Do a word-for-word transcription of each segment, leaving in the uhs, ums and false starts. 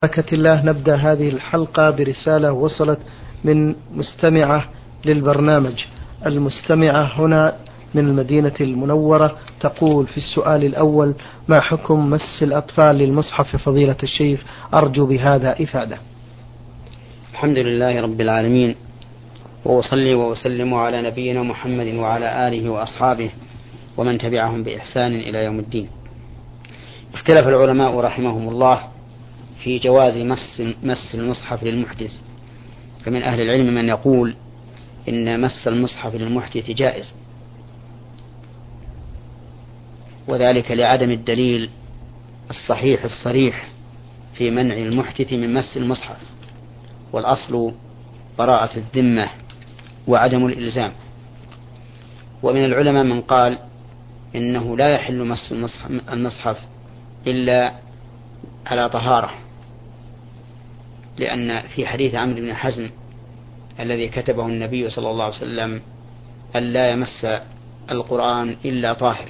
بركة الله نبدأ هذه الحلقة برسالة وصلت من مستمعة للبرنامج. المستمعة هنا من المدينة المنورة، تقول في السؤال الأول: ما حكم مس الأطفال للمصحف فضيلة الشيخ؟ أرجو بهذا إفادة. الحمد لله رب العالمين، وأصلي وأسلم على نبينا محمد وعلى آله وأصحابه ومن تبعهم بإحسان إلى يوم الدين. اختلف العلماء رحمهم الله في جواز مس, مس المصحف للمحدث، فمن أهل العلم من يقول إن مس المصحف للمحدث جائز، وذلك لعدم الدليل الصحيح الصريح في منع المحدث من مس المصحف، والأصل براءة الذمة وعدم الإلزام. ومن العلماء من قال إنه لا يحل مس المصحف إلا على طهارة، لأن في حديث عمرو بن حزم الذي كتبه النبي صلى الله عليه وسلم أن لا يمس القرآن إلا طاهر،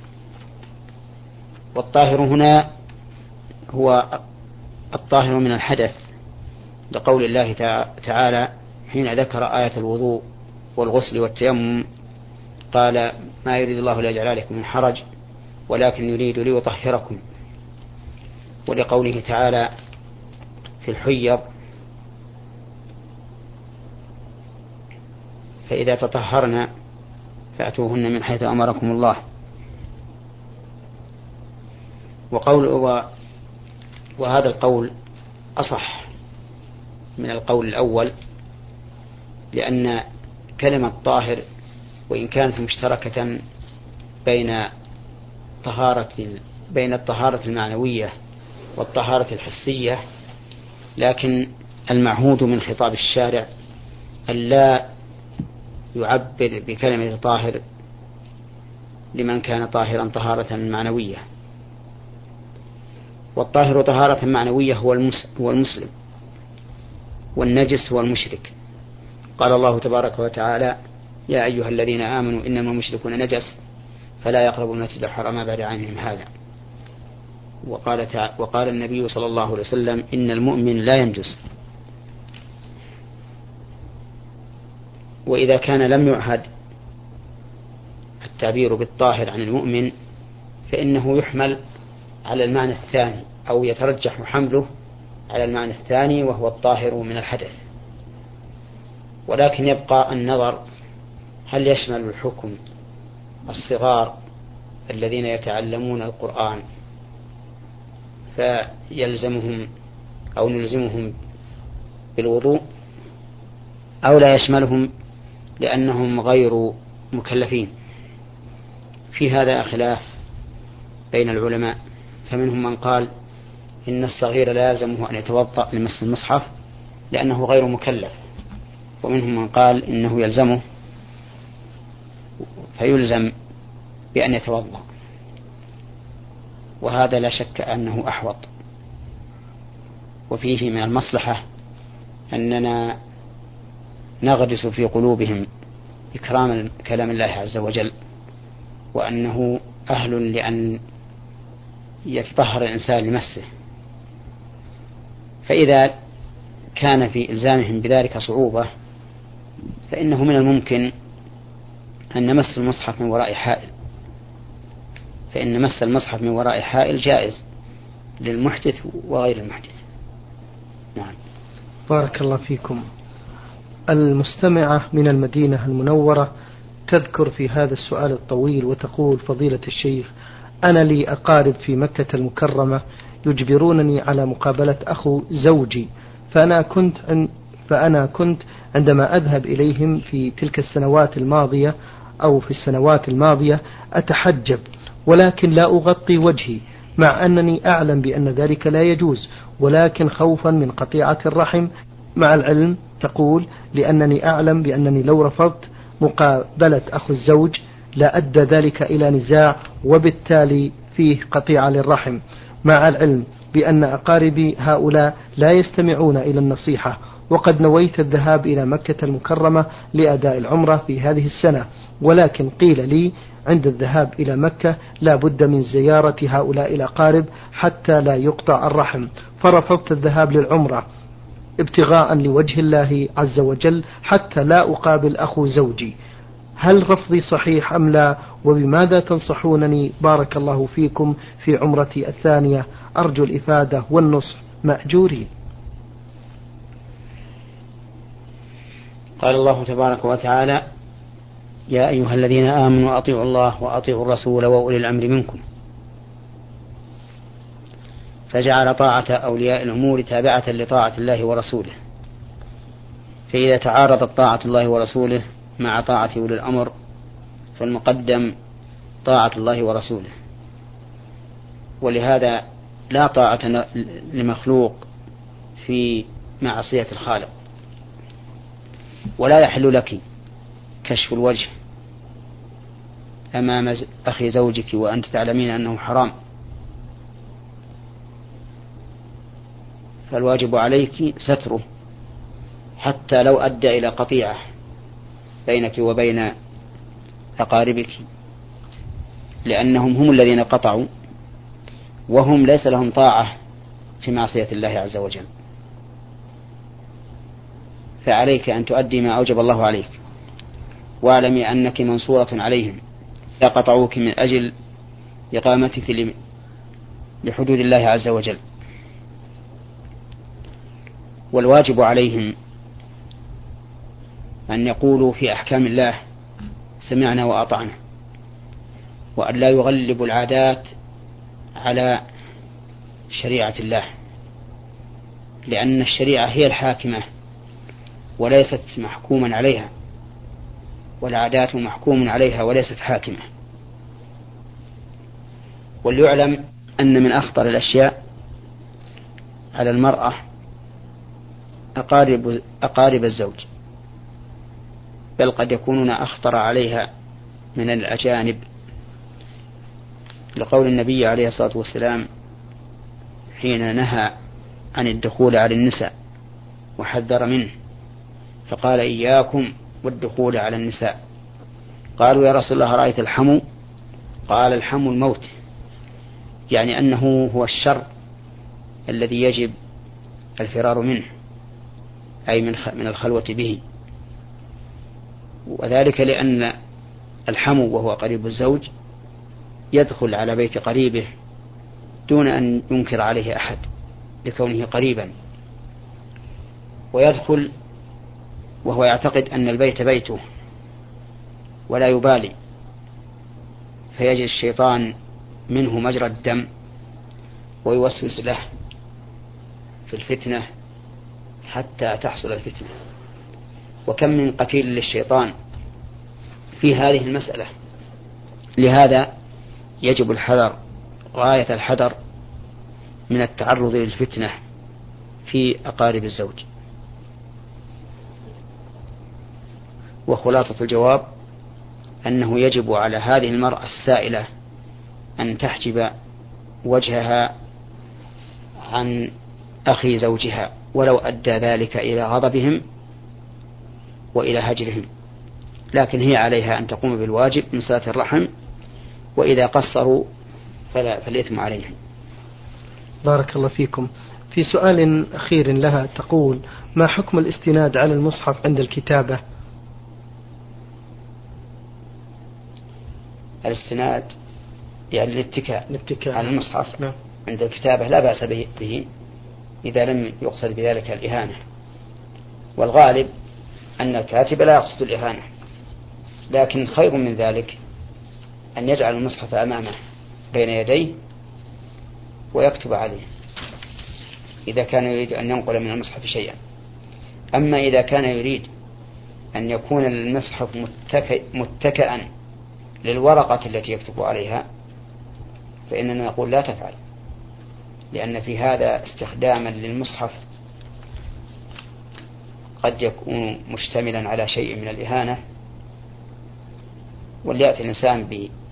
والطاهر هنا هو الطاهر من الحدث، لقول الله تعالى حين ذكر آية الوضوء والغسل والتيمم قال: ما يريد الله ليجعل عليكم من حرج ولكن يريد ليطهركم. ولقوله تعالى في الحيض: فإذا تطهرنا فأتوهن من حيث أمركم الله. وقول وهذا القول أصح من القول الأول، لأن كلمة طاهر وإن كانت مشتركة بين طهارة بين الطهارة المعنوية والطهارة الحسية، لكن المعهود من خطاب الشارع ألا يعبر بكلمة طاهر لمن كان طاهرا طهارة معنوية، والطاهر طهارة معنوية هو المسلم، والنجس هو المشرك. قال الله تبارك وتعالى: يا أيها الذين آمنوا إنما المشركون نجس فلا يقربوا المسجد الحرام بعد عامهم هذا. وقال, وقال النبي صلى الله عليه وسلم: إن المؤمن لا ينجس. وإذا كان لم يعهد التعبير بالطاهر عن المؤمن فإنه يحمل على المعنى الثاني، أو يترجح حمله على المعنى الثاني وهو الطاهر من الحدث. ولكن يبقى النظر هل يشمل الحكم الصغار الذين يتعلمون القرآن فيلزمهم أو نلزمهم بالوضوء، أو لا يشملهم لأنهم غير مكلفين. في هذا خلاف بين العلماء، فمنهم من قال إن الصغير لا يلزمه أن يتوضأ لمس المصحف لأنه غير مكلف، ومنهم من قال إنه يلزمه فيلزم بأن يتوضأ، وهذا لا شك أنه أحوط. وفيه من المصلحة أننا نغرس في قلوبهم إكرام كلام الله عز وجل، وأنه أهل لأن يتطهر الإنسان لمسه. فإذا كان في إلزامهم بذلك صعوبة فإنه من الممكن أن نمس المصحف من وراء حائل، فإن مس المصحف من وراء حائل جائز للمحدث وغير المحدث. نعم. بارك الله فيكم. المستمعة من المدينة المنورة تذكر في هذا السؤال الطويل وتقول: فضيلة الشيخ، أنا لي أقارب في مكة المكرمة يجبرونني على مقابلة أخو زوجي، فأنا كنت عن فأنا كنت عندما أذهب إليهم في تلك السنوات الماضية أو في السنوات الماضية أتحجب، ولكن لا أغطي وجهي، مع أنني أعلم بأن ذلك لا يجوز، ولكن خوفا من قطيعة الرحم. مع العلم تقول لأنني أعلم بأنني لو رفضت مقابلة أخو الزوج لا أدى ذلك إلى نزاع وبالتالي فيه قطيعة للرحم، مع العلم بأن أقاربي هؤلاء لا يستمعون إلى النصيحة وقد نويت الذهاب إلى مكة المكرمة لأداء العمرة في هذه السنة، ولكن قيل لي عند الذهاب إلى مكة لا بد من زيارة هؤلاء الأقارب حتى لا يقطع الرحم، فرفضت الذهاب للعمرة ابتغاء لوجه الله عز وجل حتى لا أقابل أخو زوجي. هل رفضي صحيح أم لا؟ وبماذا تنصحونني بارك الله فيكم في عمرتي الثانية؟ أرجو الإفادة والنصح مأجورين. قال الله تبارك وتعالى: يا أيها الذين آمنوا أطيعوا الله وأطيعوا الرسول وأولي الأمر منكم، فجعل طاعة أولياء الأمور تابعة لطاعة الله ورسوله، فإذا تعارضت طاعة الله ورسوله مع طاعة أولي الأمر فالمقدم طاعة الله ورسوله. ولهذا لا طاعة لمخلوق في معصية الخالق، ولا يحل لك كشف الوجه أمام أخي زوجك وأنت تعلمين أنه حرام، فالواجب عليك ستره حتى لو أدى إلى قطيعة بينك وبين أقاربك، لأنهم هم الذين قطعوا وهم ليس لهم طاعة في معصية الله عز وجل. فعليك أن تؤدي ما أوجب الله عليك، واعلمي أنك منصورة عليهم إذا قطعوك من أجل إقامتك لحدود الله عز وجل. والواجب عليهم أن يقولوا في أحكام الله سمعنا وأطعنا، وأن لا يغلبوا العادات على شريعة الله، لأن الشريعة هي الحاكمة وليست محكوما عليها، والعادات محكوم عليها وليست حاكمة. وليعلم أن من أخطر الأشياء على المرأة أقارب, أقارب الزوج، بل قد يكونون أخطر عليها من الأجانب، لقول النبي عليه الصلاة والسلام حين نهى عن الدخول على النساء وحذر منه، فقال: إياكم والدخول على النساء. قالوا: يا رسول الله رأيت الحمو؟ قال: الحمو الموت، يعني أنه هو الشر الذي يجب الفرار منه، أي من الخلوة به. وذلك لأن الحمو وهو قريب الزوج يدخل على بيت قريبه دون أن ينكر عليه أحد لكونه قريبا، ويدخل وهو يعتقد أن البيت بيته ولا يبالي، فيجد الشيطان منه مجرى الدم ويوسوس له في الفتنة حتى تحصل الفتنة. وكم من قتيل للشيطان في هذه المسألة. لهذا يجب الحذر غاية الحذر من التعرض للفتنة في أقارب الزوج. وخلاصة الجواب أنه يجب على هذه المرأة السائلة أن تحجب وجهها عن أخي زوجها، ولو أدى ذلك إلى غضبهم وإلى هجرهم، لكن هي عليها أن تقوم بالواجب من صلة الرحم، وإذا قصروا فلا فالإثم عليهم. بارك الله فيكم. في سؤال أخير لها تقول: ما حكم الاستناد على المصحف عند الكتابة؟ الاستناد يعني الاتكاء الاتكاء على المصحف نعم. عند الكتابة لا بأس به إذا لم يقصد بذلك الإهانة، والغالب أن الكاتب لا يقصد الإهانة، لكن خير من ذلك أن يجعل المصحف أمامه بين يديه ويكتب عليه إذا كان يريد أن ينقل من المصحف شيئا. أما إذا كان يريد أن يكون المصحف متكئ متكئا للورقة التي يكتب عليها فإننا نقول لا تفعل، لأن في هذا استخداما للمصحف قد يكون مشتملا على شيء من الإهانة، وليأتي الإنسان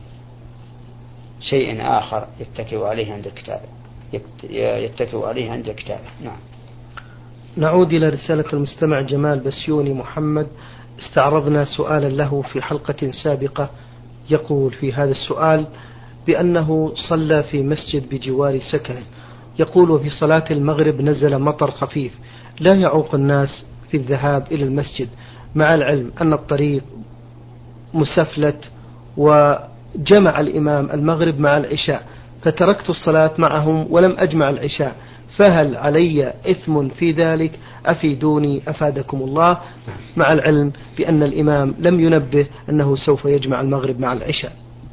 بشيء آخر يتكئ عليه عند الكتابة يتكئ عليه عند الكتابة. نعم. نعود إلى رسالة المستمع جمال بسيوني محمد. استعرضنا سؤالا له في حلقة سابقة، يقول في هذا السؤال بأنه صلى في مسجد بجوار سكنه، يقول وفي صلاة المغرب نزل مطر خفيف لا يعوق الناس في الذهاب إلى المسجد، مع العلم أن الطريق مسفلت، وجمع الإمام المغرب مع العشاء فتركت الصلاة معهم ولم أجمع العشاء، فهل علي إثم في ذلك؟ أفيدوني أفادكم الله، مع العلم بأن الإمام لم ينبه أنه سوف يجمع المغرب مع العشاء.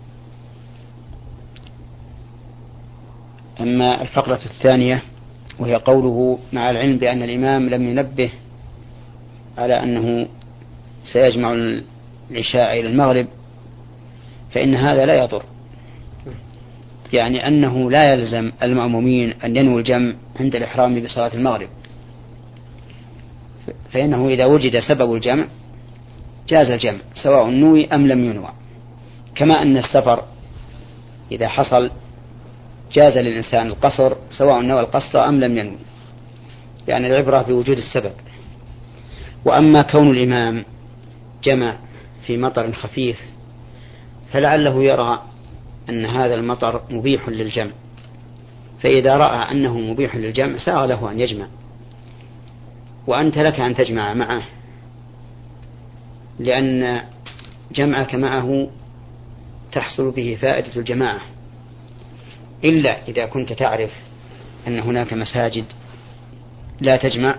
أما الفقرة الثانية وهي قوله مع العلم بأن الإمام لم ينبه على أنه سيجمع العشاء إلى المغرب، فإن هذا لا يضر، يعني أنه لا يلزم المأمومين أن ينووا الجمع عند الإحرام بصلاة المغرب، فإنه إذا وجد سبب الجمع جاز الجمع سواء نوي أم لم ينوى، كما أن السفر إذا حصل جاز للإنسان القصر سواء نوى القصر أم لم ينوي، يعني العبرة بوجود السبب. وأما كون الإمام جمع في مطر خفيف فلعله يرى أن هذا المطر مبيح للجمع، فإذا رأى أنه مبيح للجمع ساغ له أن يجمع، وأنت لك أن تجمع معه، لأن جمعك معه تحصل به فائدة الجماعة، إلا إذا كنت تعرف أن هناك مساجد لا تجمع،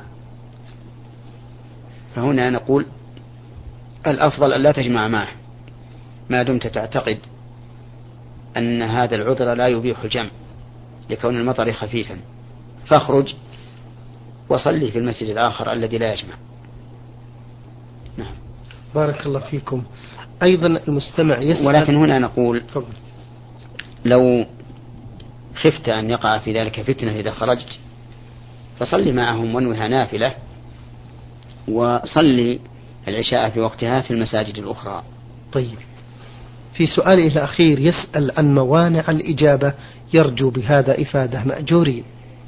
فهنا نقول الأفضل أن لا تجمع معه ما دمت تعتقد أن هذا العذر لا يبيح الجمع لكون المطر خفيفا، فاخرج وصلي في المسجد الآخر الذي لا يجمع. نعم. بارك الله فيكم. أيضا المستمع يسأل، ولكن هنا نقول لو خفت أن يقع في ذلك فتنة إذا خرجت فصلي معهم وانوها نافلة، وصلي العشاء في وقتها في المساجد الأخرى. طيب، في سؤاله الأخير يسأل عن موانع الإجابة، يرجو بهذا إفادة مأجورين.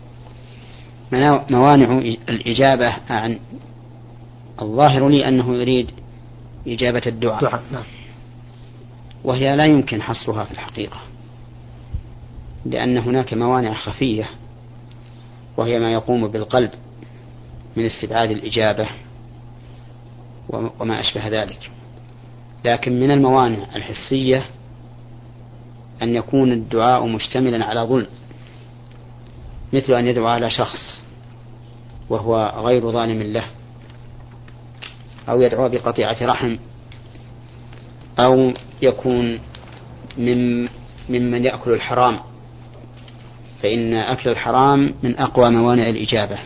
موانع الإجابة عن الظاهر لي أنه يريد إجابة الدعاء دعاء. نعم. وهي لا يمكن حصرها في الحقيقة، لأن هناك موانع خفية وهي ما يقوم بالقلب من استبعاد الإجابة وما أشبه ذلك، لكن من الموانع الحسية أن يكون الدعاء مشتملا على ظلم، مثل أن يدعو على شخص وهو غير ظالم له، أو يدعو بقطيعة رحم، أو يكون من ممن يأكل الحرام، فإن أكل الحرام من أقوى موانع الإجابة.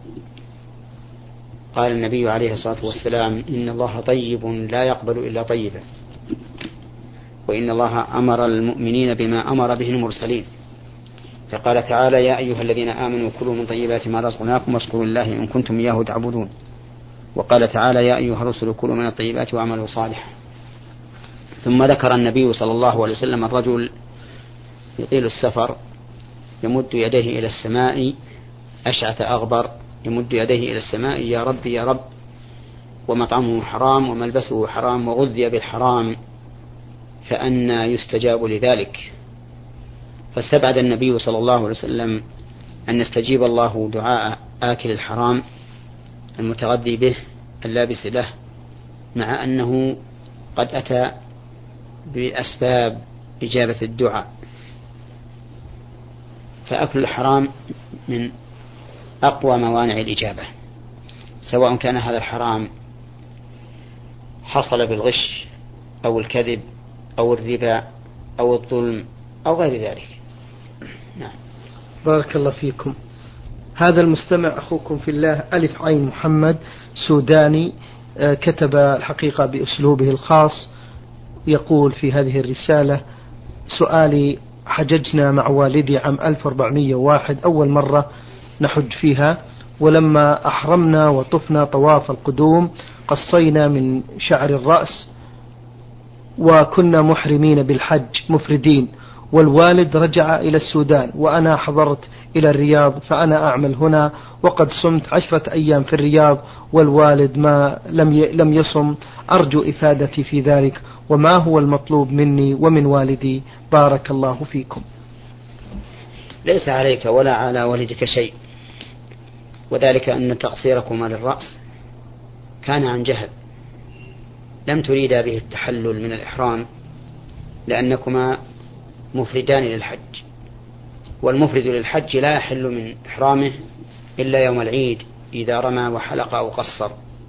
قال النبي عليه الصلاة والسلام إن الله طيب لا يقبل إلا طيبا، وإن الله أمر المؤمنين بما أمر به المرسلين، فقال تعالى يا أيها الذين آمنوا كلوا من طيبات ما رزقناكم واشكروا الله إن كنتم إياه تعبدون، وقال تعالى يا أيها الرسل كلوا من الطيبات واعملوا صالحا. ثم ذكر النبي صلى الله عليه وسلم الرجل يطيل السفر يمد يديه إلى السماء أشعث أغبر، يمد يديه إلى السماء يا رب يا رب، ومطعمه حرام وملبسه حرام وغذي بالحرام، فأنى يستجاب لذلك؟ فاستبعد النبي صلى الله عليه وسلم أن يستجيب الله دعاء آكل الحرام المتغذي به اللابس له، مع أنه قد أتى بأسباب إجابة الدعاء. فأكل الحرام من أقوى موانع الإجابة، سواء كان هذا الحرام حصل بالغش أو الكذب أو الربا أو الظلم أو غير ذلك. نعم. بارك الله فيكم. هذا المستمع أخوكم في الله ألف عين محمد سوداني، كتب الحقيقة بأسلوبه الخاص، يقول في هذه الرسالة سؤالي: حججنا مع والدي عام ألف وأربعمائة وواحد أول مرة نحج فيها، ولما أحرمنا وطفنا طواف القدوم قصينا من شعر الرأس وكنا محرمين بالحج مفردين، والوالد رجع إلى السودان وأنا حضرت إلى الرياض، فأنا أعمل هنا وقد صمت عشرة أيام في الرياض والوالد ما لم لم يصم، أرجو إفادتي في ذلك، وما هو المطلوب مني ومن والدي؟ بارك الله فيكم. ليس عليك ولا على والدك شيء، وذلك أن تقصيركما للرأس كان عن جهل، لم تريدا به التحلل من الإحرام لأنكما مفردان للحج، والمفرد للحج لا يحل من إحرامه إلا يوم العيد إذا رمى وحلق أو قصر.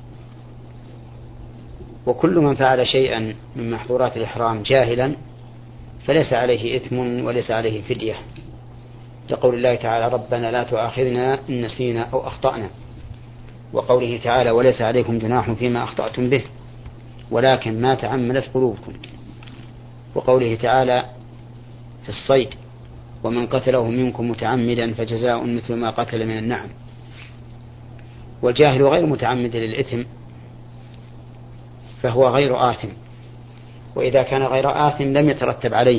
وكل من فعل شيئا من محظورات الإحرام جاهلا فليس عليه إثم وليس عليه فدية، لقول الله تعالى ربنا لا تؤاخذنا إن نسينا أو أخطأنا، وقوله تعالى وليس عليكم جناح فيما أخطأتم به ولكن ما تعمدت قلوبكم، وقوله تعالى في الصيد ومن قتله منكم متعمدا فجزاء مثل ما قتل من النعم. والجاهل غير متعمد للإثم فهو غير آثم، وإذا كان غير آثم لم يترتب عليه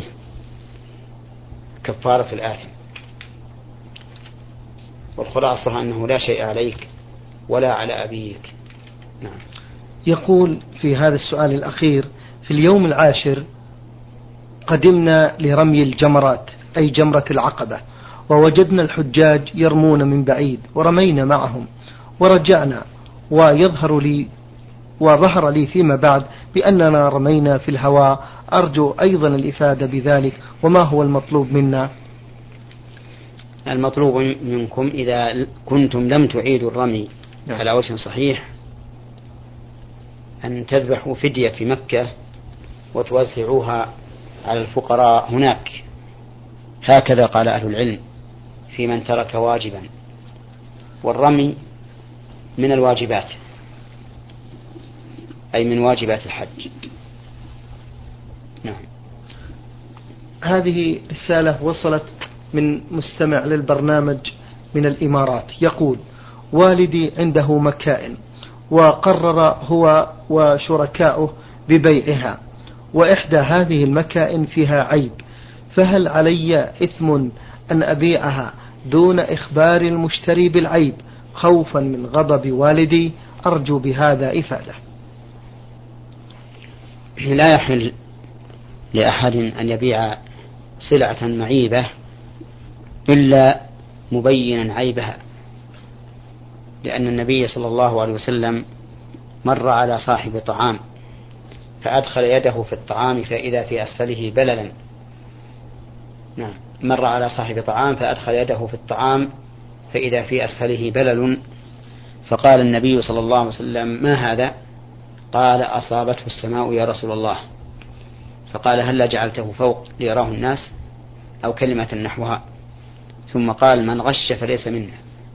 كفارة الآثم. والخلاصة أنه لا شيء عليك ولا على أبيك. نعم. يقول في هذا السؤال الأخير: في اليوم العاشر قدمنا لرمي الجمرات أي جمرة العقبة، ووجدنا الحجاج يرمون من بعيد ورمينا معهم ورجعنا، ويظهر لي وظهر لي فيما بعد بأننا رمينا في الهواء، أرجو أيضا الإفادة بذلك، وما هو المطلوب منا؟ المطلوب منكم إذا كنتم لم تعيدوا الرمي على وجه صحيح أن تذبحوا فدية في مكة وتوزعوها على الفقراء هناك، هكذا قال أهل العلم في من ترك واجبا، والرمي من الواجبات أي من واجبات الحج. نعم. هذه رسالة وصلت من مستمع للبرنامج من الإمارات، يقول: والدي عنده مكائن وقرر هو وشركاؤه ببيعها، وإحدى هذه المكائن فيها عيب، فهل علي إثم أن أبيعها دون إخبار المشتري بالعيب خوفا من غضب والدي؟ أرجو بهذا إفادة. لا يحل لأحد أن يبيع سلعة معيبة إلا مبينا عيبها، لأن النبي صلى الله عليه وسلم مر على صاحب طعام فأدخل يده في الطعام فإذا في أسفله بللا. نعم. مر على صاحب طعام فأدخل يده في الطعام فإذا في أسفله بلل، فقال النبي صلى الله عليه وسلم: ما هذا؟ قال: أصابته السماء يا رسول الله. فقال: هل جعلته فوق ليراه الناس؟ أو كلمة نحوها. ثم قال: من غش فليس منا.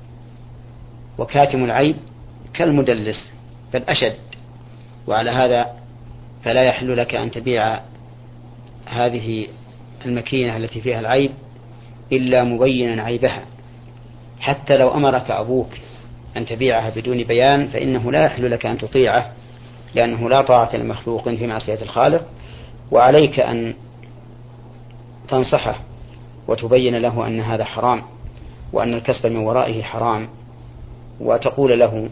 وكاتم العيب كالمدلس بل أشد، وعلى هذا فلا يحل لك أن تبيع هذه المكينة التي فيها العيب إلا مبينا عيبها، حتى لو أمرك أبوك أن تبيعها بدون بيان فإنه لا يحل لك أن تطيعه، لأنه لا طاعة لمخلوق في معصية الخالق، وعليك أن تنصحه وتبين له أن هذا حرام وأن الكسب من ورائه حرام، وتقول له: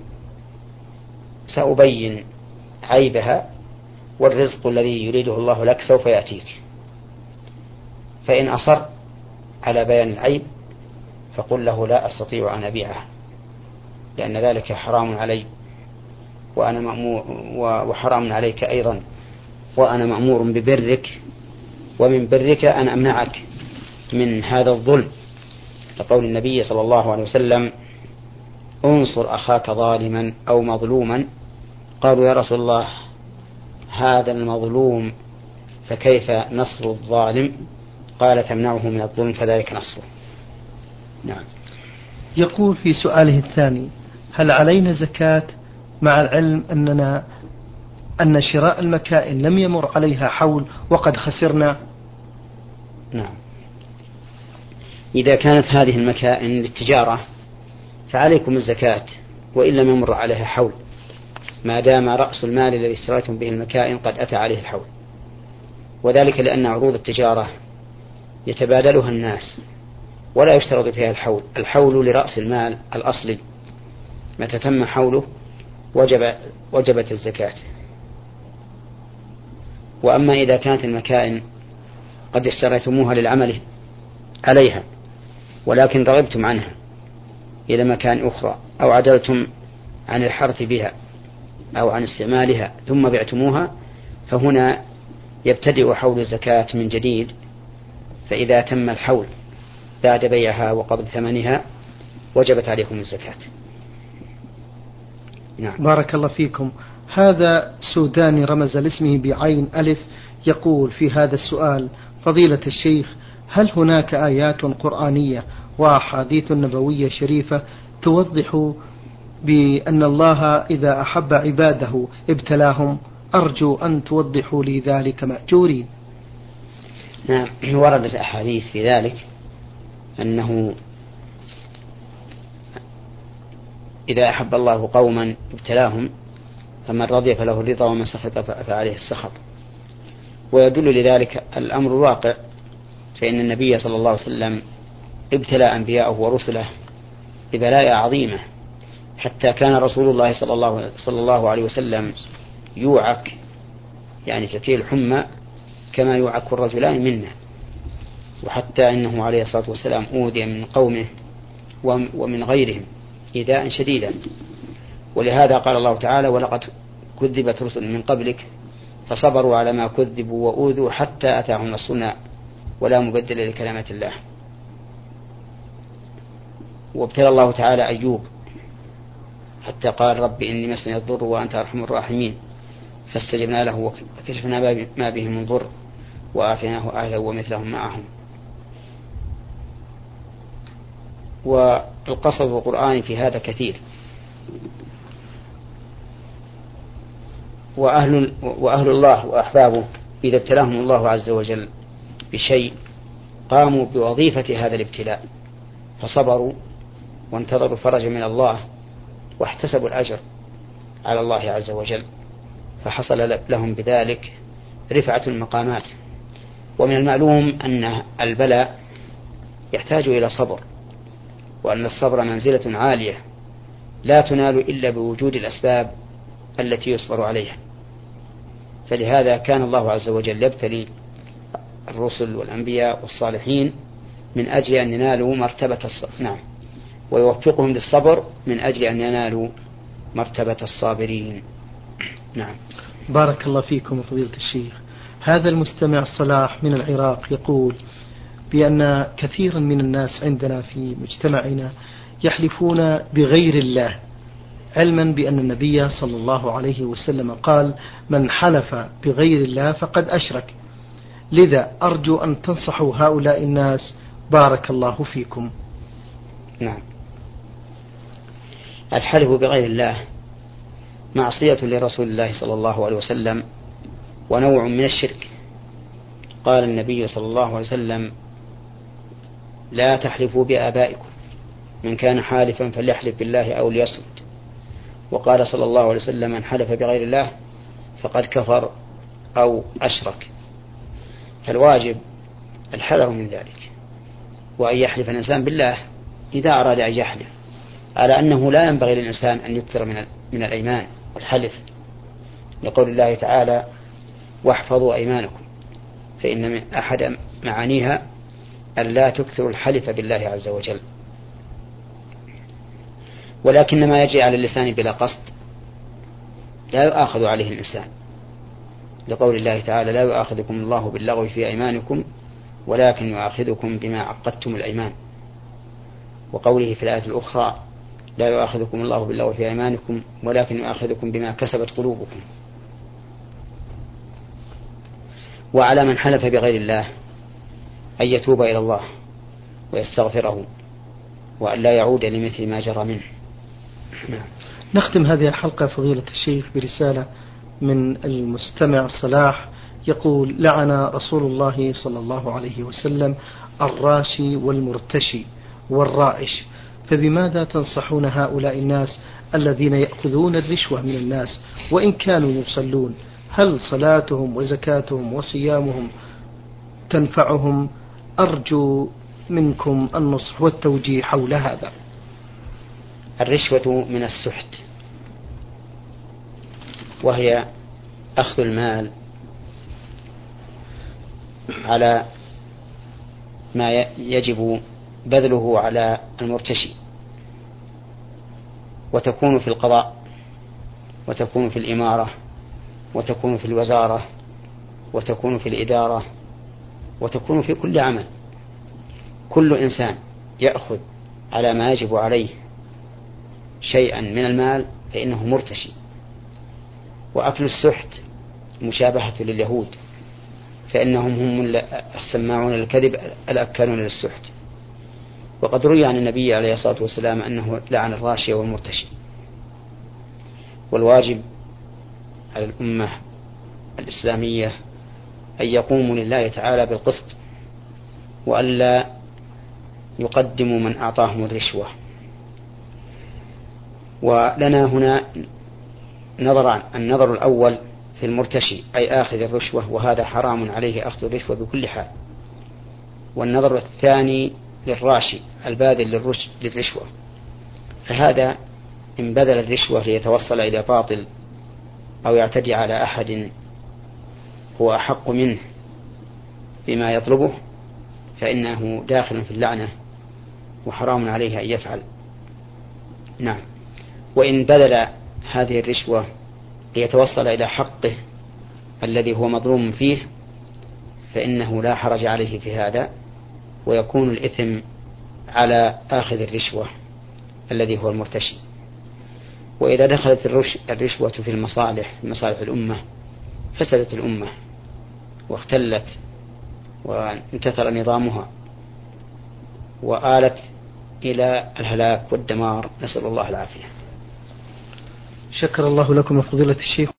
سأبين عيبها والرزق الذي يريده الله لك سوف يأتيك. فإن أصر على بيان العيب فقل له: لا أستطيع أن أبيعه لأن ذلك حرام علي وأنا مأمور وحرام عليك أيضا، وأنا مأمور ببرك ومن برك أن أمنعك من هذا الظلم، لقول النبي صلى الله عليه وسلم: انصر أخاك ظالما أو مظلوما. قالوا: يا رسول الله هذا المظلوم فكيف نصر الظالم؟ قال: تمنعه من الظلم فذلك نصره. نعم. يقول في سؤاله الثاني: هل علينا زكاة مع العلم أننا أن شراء المكائن لم يمر عليها حول وقد خسرنا؟ نعم. إذا كانت هذه المكائن للتجارة فعليكم الزكاة وإن لم يمر عليها حول، ما دام رأس المال الذي اشتريتم به المكائن قد أتى عليه الحول، وذلك لأن عروض التجارة يتبادلها الناس ولا يشترط فيها الحول. الحول لرأس المال الأصلي، متى تم حوله وجب وجبت الزكاة. وأما إذا كانت المكائن قد اشتريتموها للعمل عليها ولكن رغبتم عنها إلى مكان أخرى أو عدلتم عن الحرث بها أو عن استعمالها ثم بعتموها، فهنا يبتدئ حول الزكاة من جديد. فإذا تم الحول بعد بيعها وقبض ثمنها وجبت عليكم الزكاة. نعم. بارك الله فيكم. هذا سوداني رمز لاسمه بعين ألف يقول في هذا السؤال: فضيلة الشيخ، هل هناك آيات قرآنية وأحاديث نبوية شريفة توضح بأن الله إذا أحب عباده ابتلاهم؟ أرجو أن توضحوا لي ذلك مأجورين. نعم، وردت أحاديث في ذلك أنه إذا أحب الله قوما ابتلاهم، فمن رضي فله الرضا ومن سخط فعليه السخط. ويدل لذلك الأمر الواقع، فإن النبي صلى الله عليه وسلم ابتلى أنبياءه ورسله ببلاء عظيمة، حتى كان رسول الله صلى الله, صلى الله عليه وسلم يوعك، يعني تأتيه الحمى كما يوعك الرجلان منا. وحتى إنه عليه الصلاة والسلام أوذي من قومه ومن غيرهم إيذاء شديدا. ولهذا قال الله تعالى: ولقد كذبت رسل من قبلك فصبروا على ما كذبوا وأوذوا حتى أتاهم نصرنا ولا مبدل لكلمات الله. وابتلى الله تعالى أيوب حتى قال: رب إني مسني الضر وأنت أرحم الراحمين، فاستجبنا له وكشفنا ما به من ضر وآتيناه أهله ومثلهم معهم. والقصص القرآني في هذا كثير. وأهل, وأهل الله وأحبابه إذا ابتلاهم الله عز وجل بشيء قاموا بوظيفة هذا الابتلاء، فصبروا وانتظروا فرج من الله واحتسبوا الأجر على الله عز وجل، فحصل لهم بذلك رفعة المقامات. ومن المعلوم أن البلاء يحتاج إلى صبر، وأن الصبر منزلة عالية لا تنال إلا بوجود الأسباب التي يصبر عليها. فلهذا كان الله عز وجل يبتلي الرسل والأنبياء والصالحين من أجل أن ينالوا مرتبة الصبر، نعم، ويوفقهم للصبر من أجل أن ينالوا مرتبة الصابرين. نعم. بارك الله فيكم فضيلة الشيخ. هذا المستمع صلاح من العراق يقول بأن كثيرا من الناس عندنا في مجتمعنا يحلفون بغير الله، علما بأن النبي صلى الله عليه وسلم قال: من حلف بغير الله فقد أشرك. لذا أرجو أن تنصحوا هؤلاء الناس، بارك الله فيكم. نعم. الحلف بغير الله معصية لرسول الله صلى الله عليه وسلم ونوع من الشرك. قال النبي صلى الله عليه وسلم: لا تحلفوا بآبائكم، من كان حالفا فليحلف بالله أو ليصمت. وقال صلى الله عليه وسلم: من حلف بغير الله فقد كفر أو أشرك. فالواجب الحذر من ذلك، وأن يحلف الإنسان بالله إذا أراد أن يحلف، على أنه لا ينبغي للإنسان أن يكثر من من الأيمان والحلف، لقول الله تعالى: واحفظوا أيمانكم، فإن من أحد معانيها أن لا تكثروا الحلف بالله عز وجل. ولكن ما يجري على اللسان بلا قصد لا يؤاخذ عليه الإنسان، لقول الله تعالى: لا يؤاخذكم الله باللغو في أيمانكم ولكن يؤاخذكم بما عقدتم الأيمان. وقوله في الآية الأخرى: لا يؤاخذكم الله باللغو في أيمانكم ولكن يؤاخذكم بما كسبت قلوبكم. وعلى من حلف بغير الله أن يتوب إلى الله ويستغفره، وأن لا يعود لمثل ما جرى منه. نختم هذه الحلقة فضيلة الشيخ برسالة من المستمع صلاح يقول: لعن رسول الله صلى الله عليه وسلم الراشي والمرتشي والرائش، فبماذا تنصحون هؤلاء الناس الذين يأخذون الرشوة من الناس وإن كانوا يصلون؟ هل صلاتهم وزكاتهم وصيامهم تنفعهم أرجو منكم النصح والتوجيه حول هذا. الرشوة من السحت، وهي أخذ المال على ما يجب بذله على المرتشي، وتكون في القضاء، وتكون في الإمارة، وتكون في الوزارة، وتكون في الإدارة، وتكون في كل عمل. كل إنسان يأخذ على ما يجب عليه شيئا من المال فإنه مرتشي. وأكل السحت مشابهة لليهود، فإنهم هم السماعون للكذب الأكالون للسحت. وقد روي عن النبي عليه الصلاة والسلام أنه لعن الراشي والمرتشي. والواجب على الأمة الإسلامية أن يقوموا لله تعالى بالقسط، وألا يقدموا من أعطاهم الرشوة. ولنا هنا نظران: النظر الأول في المرتشي أي آخذ الرشوة، وهذا حرام عليه أخذ الرشوة بكل حال. والنظر الثاني للراشي الباذل للرشوة، فهذا إن بذل الرشوة ليتوصل إلى باطل أو يعتدي على أحد هو أحق منه بما يطلبه فإنه داخل في اللعنة وحرام عليه أن يفعل. نعم. وإن بذل هذه الرشوة ليتوصل إلى حقه الذي هو مظلوم فيه فإنه لا حرج عليه في هذا، ويكون الإثم على آخذ الرشوة الذي هو المرتشي. وإذا دخلت الرشوة في المصالح في مصالح الأمة فسدت الأمة واختلت وانتثر نظامها وآلت إلى الهلاك والدمار، نسأل الله العافية. شكر الله لكم يا فضيلة الشيخ.